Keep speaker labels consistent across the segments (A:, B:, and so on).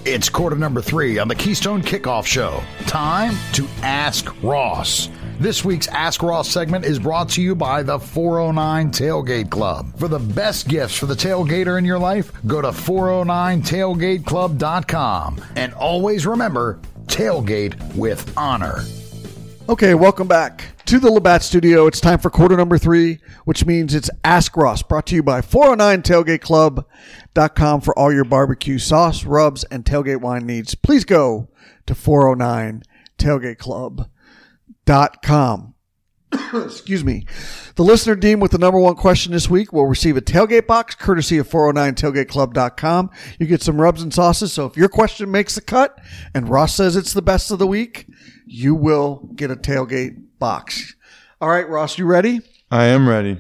A: It's quarter number 3 on the Keystone Kickoff Show. Time to Ask Ross. This week's Ask Ross segment is brought to you by the 409 Tailgate Club. For the best gifts for the tailgater in your life, go to 409tailgateclub.com. And always remember, tailgate with honor.
B: Okay, welcome back to the Labatt Studio. It's time for quarter number 3, which means it's Ask Ross, brought to you by 409tailgateclub.com for all your barbecue sauce, rubs, and tailgate wine needs. Please go to 409tailgateclub.com. Excuse me. The listener deemed with the number one question this week will receive a tailgate box courtesy of 409tailgateclub.com. You get some rubs and sauces, so if your question makes the cut and Ross says it's the best of the week, you will get a tailgate box. All right, Ross, you ready?
C: I am ready.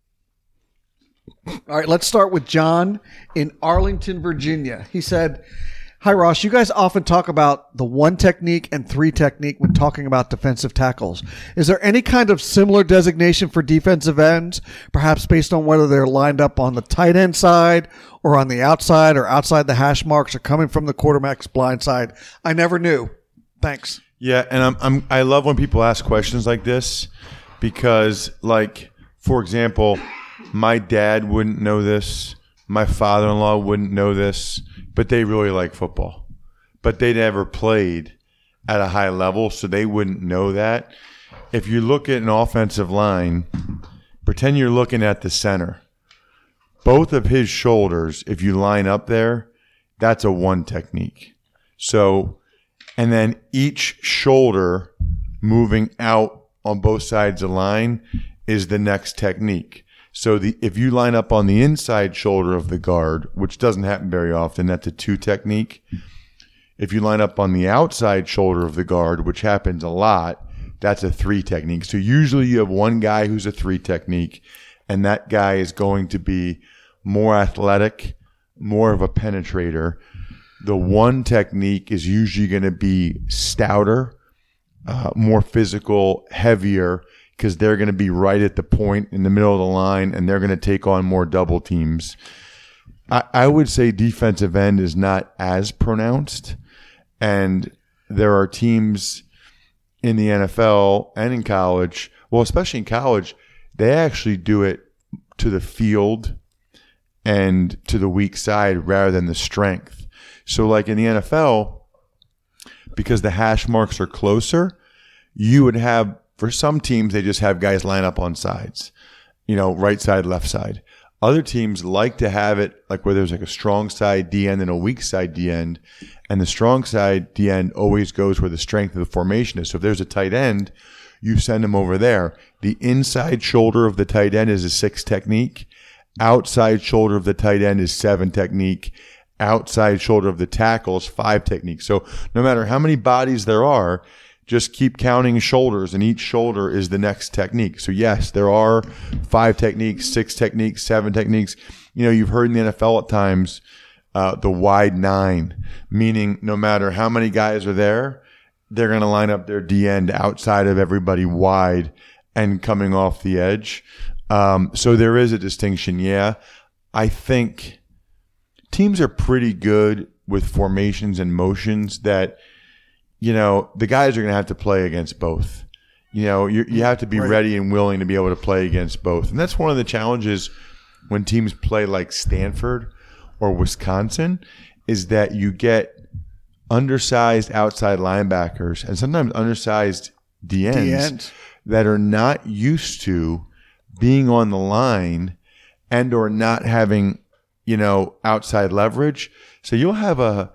B: All right, let's start with John in Arlington, Virginia. He said, "Hi, Ross. You guys often talk about the 1 technique and 3 technique when talking about defensive tackles. Is there any kind of similar designation for defensive ends, perhaps based on whether they're lined up on the tight end side or on the outside or outside the hash marks or coming from the quarterback's blind side? I never knew. Thanks."
C: Yeah, and I love when people ask questions like this because, like, for example, my dad wouldn't know this, my father-in-law wouldn't know this, but they really like football. But they never played at a high level, so they wouldn't know that. If you look at an offensive line, pretend you're looking at the center. Both of his shoulders, if you line up there, that's a 1 technique. So, and then each shoulder moving out on both sides of the line is the next technique. So if you line up on the inside shoulder of the guard, which doesn't happen very often, that's a 2 technique. If you line up on the outside shoulder of the guard, which happens a lot, that's a 3 technique. So usually you have one guy who's a 3 technique, and that guy is going to be more athletic, more of a penetrator. The 1 technique is usually going to be stouter, more physical, heavier, because they're going to be right at the point in the middle of the line, and they're going to take on more double teams. I would say defensive end is not as pronounced, and there are teams in the NFL and in college, well, especially in college, they actually do it to the field and to the weak side rather than the strength. So like in the NFL, because the hash marks are closer, you would have, for some teams, they just have guys line up on sides, right side, left side. Other teams like to have it like where there's like a strong side D end and a weak side D end, and the strong side D end always goes where the strength of the formation is. So if there's a tight end, you send them over there. The inside shoulder of the tight end is a 6 technique. Outside shoulder of the tight end is 7 technique. Outside shoulder of the tackle is 5 technique. So no matter how many bodies there are, just keep counting shoulders, and each shoulder is the next technique. So yes, there are 5 techniques, 6 techniques, 7 techniques. You've heard in the NFL at times the wide 9, meaning no matter how many guys are there, they're going to line up their D end outside of everybody wide and coming off the edge. So there is a distinction. Yeah, I think teams are pretty good with formations and motions that, the guys are going to have to play against both. You have to be ready and willing to be able to play against both. And that's one of the challenges when teams play like Stanford or Wisconsin, is that you get undersized outside linebackers and sometimes undersized DNs that are not used to being on the line and or not having outside leverage. So you'll have a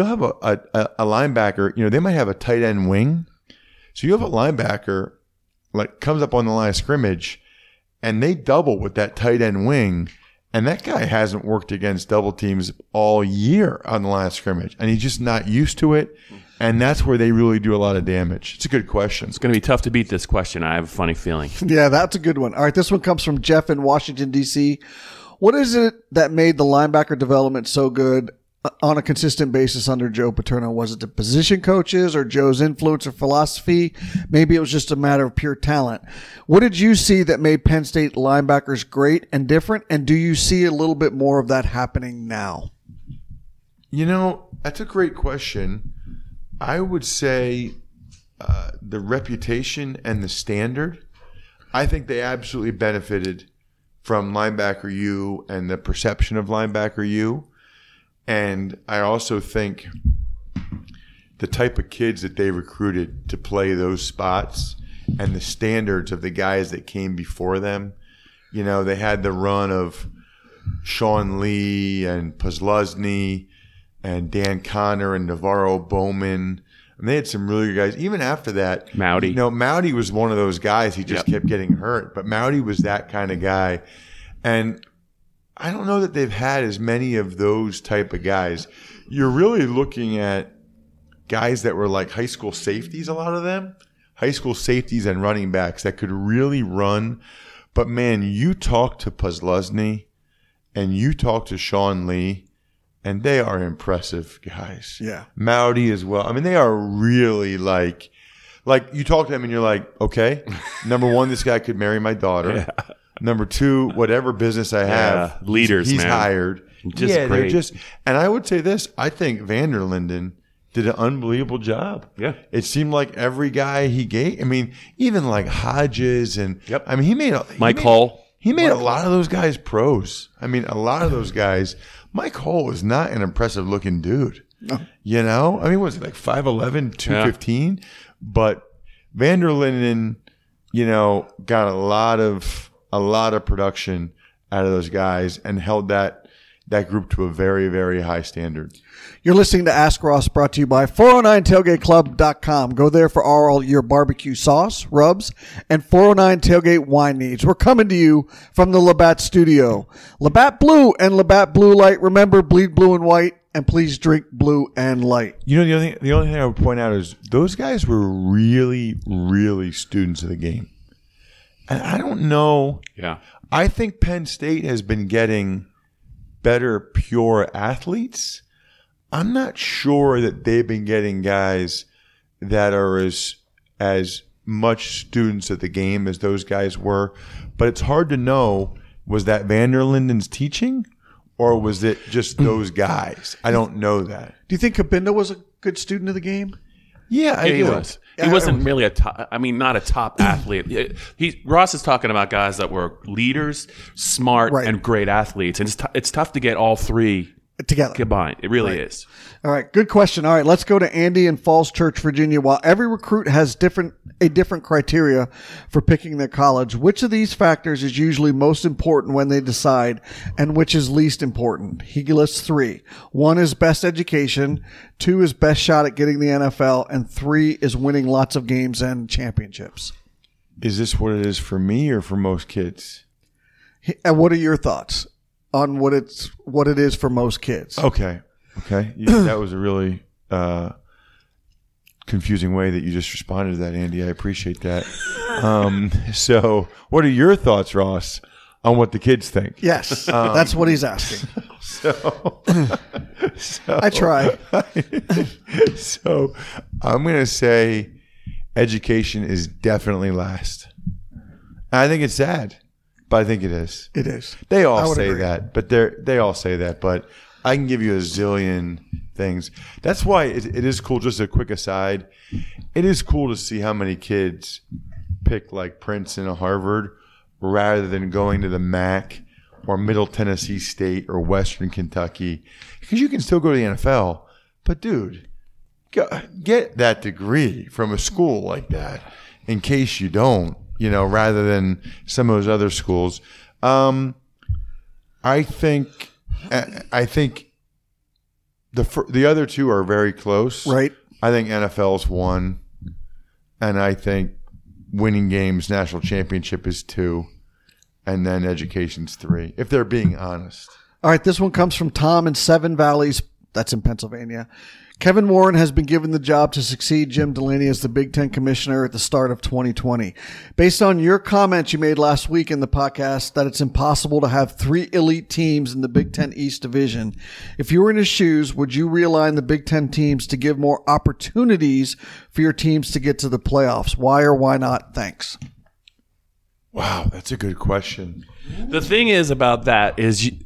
C: linebacker, they might have a tight end wing. So you have a linebacker like comes up on the line of scrimmage and they double with that tight end wing, and that guy hasn't worked against double teams all year on the line of scrimmage, and he's just not used to it. And that's where they really do a lot of damage. It's a good question.
D: It's going to be tough to beat this question. I have a funny feeling.
B: Yeah, that's a good one. All right, this one comes from Jeff in Washington, D.C. What is it that made the linebacker development so good on a consistent basis under Joe Paterno? Was it the position coaches or Joe's influence or philosophy? Maybe it was just a matter of pure talent. What did you see that made Penn State linebackers great and different? And do you see a little bit more of that happening now?
C: That's a great question. I would say the reputation and the standard. I think they absolutely benefited from linebacker U and the perception of linebacker U. And I also think the type of kids that they recruited to play those spots and the standards of the guys that came before them. You know, they had the run of Sean Lee and Posluszny and Dan Connor and Navarro Bowman. And they had some really good guys. Even after that,
D: Mowdy.
C: You know, Mowdy was one of those guys. He just kept getting hurt. But Mowdy was that kind of guy. And I don't know that they've had as many of those type of guys. You're really looking at guys that were like high school safeties, a lot of them. High school safeties and running backs that could really run. But, man, you talk to Posluszny and you talk to Sean Lee, and they are impressive guys.
B: Yeah.
C: Mowdy as well. I mean, they are really like you talk to them and you're like, okay, number one, this guy could marry my daughter.
D: Yeah.
C: Number two, whatever business I have,
D: leaders,
C: he's
D: man.
C: hired.
D: Just
C: they're
D: great.
C: just. And I would say this: I think Vanderlinden did an unbelievable job.
D: Yeah.
C: It seemed like every guy he gave. I mean, even like Hodges and.
D: Yep.
C: I mean, he made
D: Mike Hull.
C: He made a lot of those guys pros. I mean, a lot of those guys. Mike Hull is not an impressive looking dude.
B: No.
C: You know, I mean, was it like 5'11", 215? Yeah. But Vanderlinden, you know, got a lot of production out of those guys and held that group to a very, very high standard.
B: You're listening to Ask Ross, brought to you by 409tailgateclub.com. Go there for all your barbecue sauce, rubs, and 409 tailgate wine needs. We're coming to you from the Labatt studio. Labatt Blue and Labatt Blue Light. Remember, bleed blue and white, and please drink blue and light.
C: You know, the only thing I would point out is those guys were really, really students of the game. And I don't know.
D: Yeah.
C: I think Penn State has been getting better pure athletes. I'm not sure that they've been getting guys that are as much students of the game as those guys were. But it's hard to know, was that Vanderlinden's teaching or was it just those guys? I don't know that.
B: Do you think Cabinda was a good student of the game?
C: Yeah,
D: He was. He wasn't really not a top athlete. Ross is talking about guys that were leaders, smart, and great athletes. And it's tough to get all three
B: together
D: combined. It really is.
B: All right, good question. All right, let's go to Andy in Falls Church, Virginia. While every recruit has a different criteria for picking their college, which of these factors is usually most important when they decide, and which is least important? He lists 3. 1 is best education, 2 is best shot at getting the NFL, and 3 is winning lots of games and championships.
C: Is this what it is for me or for most kids?
B: And what are your thoughts on what it is for most kids?
C: Okay. That was a really confusing way that you just responded to that, Andy. I appreciate that. So what are your thoughts, Ross, on what the kids think?
B: Yes, that's what he's asking.
C: So
B: I try.
C: So I'm going to say education is definitely last. I think it's sad, but I think it is.
B: It is.
C: They all say
B: agree.
C: that, but they all say that, but I can give you a zillion things. That's why it is cool. Just a quick aside. It is cool to see how many kids pick like Princeton or Harvard rather than going to the MAC or Middle Tennessee State or Western Kentucky, because you can still go to the NFL. But dude, get that degree from a school like that in case you don't, rather than some of those other schools. I think the other two are very close.
B: Right.
C: I think NFL's 1, and I think winning games, national championship is 2, and then education's 3, if they're being honest.
B: All right, this one comes from Tom in Seven Valleys. That's in Pennsylvania. Kevin Warren has been given the job to succeed Jim Delaney as the Big Ten commissioner at the start of 2020. Based on your comments you made last week in the podcast that it's impossible to have 3 elite teams in the Big Ten East Division, if you were in his shoes, would you realign the Big Ten teams to give more opportunities for your teams to get to the playoffs? Why or why not? Thanks.
C: Wow, that's a good question.
D: The thing is about that is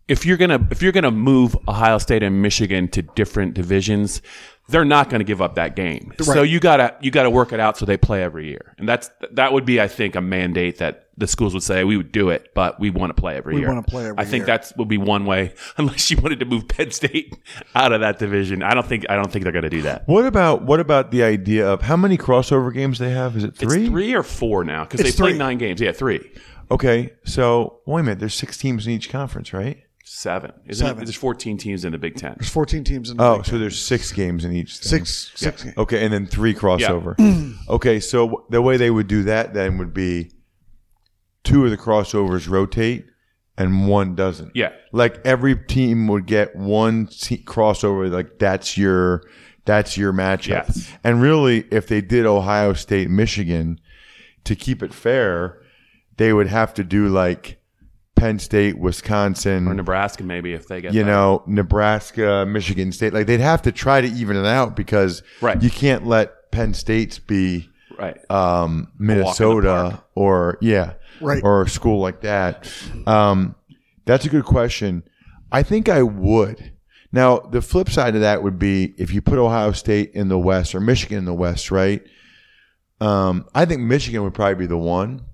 D: if you're gonna move Ohio State and Michigan to different divisions, they're not going to give up that game. Right. So you gotta work it out so they play every year, and that would be, I think, a mandate that the schools would say we would do it, but we want to play every year.
B: We want to play every year.
D: I think that would be one way, unless you wanted to move Penn State out of that division. I don't think they're going to do that.
C: What about the idea of how many crossover games they have? Is it 3?
D: It's 3 or 4 now because they played 9 games. Yeah, 3.
C: Okay, so wait a minute. There's 6 teams in each conference, right?
D: 7. There's 14 teams in the Big Ten.
B: There's 14 teams in the Big Ten.
C: So there's 6 games in each thing.
B: 6 games.
C: Okay, and then 3 crossover. Yeah. Okay, so the way they would do that then would be 2 of the crossovers rotate and 1 doesn't.
D: Yeah.
C: Like every team would get 1 crossover, like that's your matchup.
D: Yes.
C: And really, if they did Ohio State, Michigan, to keep it fair, they would have to do like Penn State, Wisconsin,
D: or Nebraska, maybe if they get
C: Nebraska, Michigan State. Like they'd have to try to even it out because you can't let Penn State's be Minnesota or or a school like that. That's a good question. I think I would. Now the flip side of that would be if you put Ohio State in the West or Michigan in the West, right? I think Michigan would probably be the one.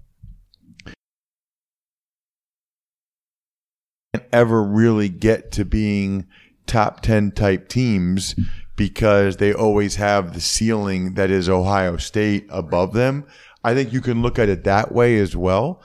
C: Ever really get to being top 10 type teams because they always have the ceiling that is Ohio State above them. I think you can look at it that way as well.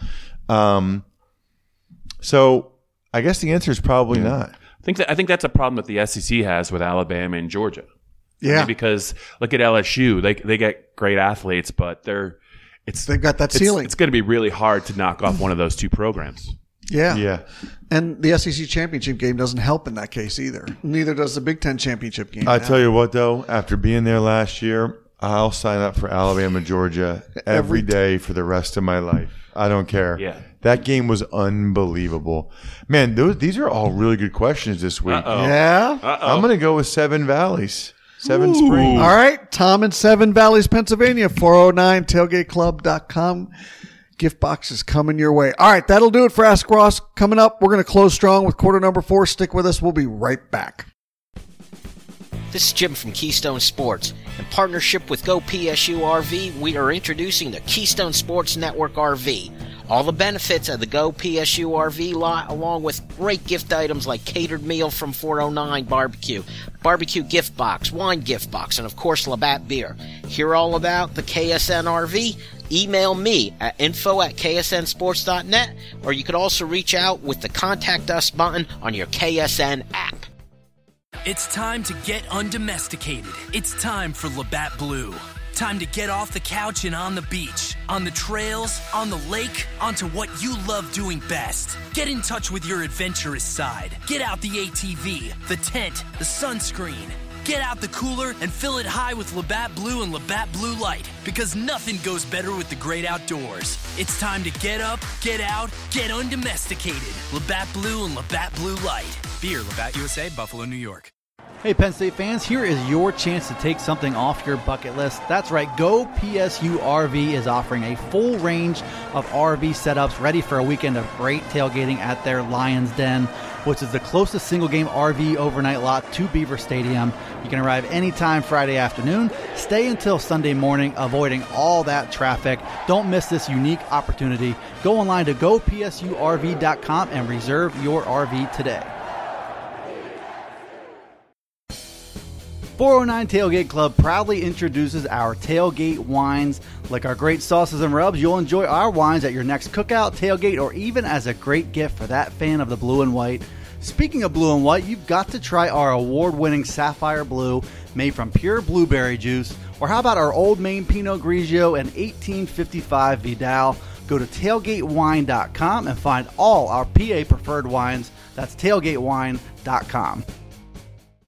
C: So I guess the answer is probably not.
D: I think that's a problem that the SEC has with Alabama and Georgia.
B: Yeah,
D: I mean, because look at LSU; they get great athletes, but they've
B: got that ceiling.
D: It's going to be really hard to knock off one of those 2 programs.
B: Yeah. And the SEC championship game doesn't help in that case either. Neither does the Big Ten championship game.
C: I tell you what, though, after being there last year, I'll sign up for Alabama, Georgia every day for the rest of my life. I don't care.
D: Yeah.
C: That game was unbelievable. Man, these are all really good questions this week.
D: Uh-oh.
B: Yeah.
C: I'm going to go with Seven Valleys. Seven Springs.
B: All right. Tom in Seven Valleys, Pennsylvania, 409tailgateclub.com. Gift box is coming your way. All right, that'll do it for Ask Ross. Coming up, we're going to close strong with quarter number 4. Stick with us. We'll be right back.
E: This is Jim from Keystone Sports. In partnership with Go PSU RV, we are introducing the Keystone Sports Network RV. All the benefits of the Go PSU RV lot, along with great gift items like catered meal from 409 barbecue gift box, wine gift box, and of course Labatt beer. Hear all about the KSN RV? Email me at info@ksnsports.net, or you could also reach out with the Contact Us button on your KSN app.
F: It's time to get undomesticated. It's time for Labatt Blue. Time to get off the couch and on the beach, on the trails, on the lake, onto what you love doing best. Get in touch with your adventurous side. Get out the ATV, the tent, the sunscreen. Get out the cooler and fill it high with Labatt Blue and Labatt Blue Light, because nothing goes better with the great outdoors. It's time to get up, get out, get undomesticated. Labatt Blue and Labatt Blue Light. Beer, Labatt USA, Buffalo, New York.
G: Hey Penn State fans, here is your chance to take something off your bucket list. That's right, Go PSU RV is offering a full range of RV setups ready for a weekend of great tailgating at their Lions Den, which is the closest single-game RV overnight lot to Beaver Stadium. You can arrive anytime Friday afternoon, stay until Sunday morning, avoiding all that traffic. Don't miss this unique opportunity. Go online to gopsurv.com and reserve your RV today. 409 Tailgate Club proudly introduces our tailgate wines. Like our great sauces and rubs, you'll enjoy our wines at your next cookout, tailgate, or even as a great gift for that fan of the blue and white. Speaking of blue and white, you've got to try our award-winning Sapphire Blue, made from pure blueberry juice. Or how about our Old Maine Pinot Grigio and 1855 Vidal? Go to tailgatewine.com and find all our PA preferred wines. That's tailgatewine.com.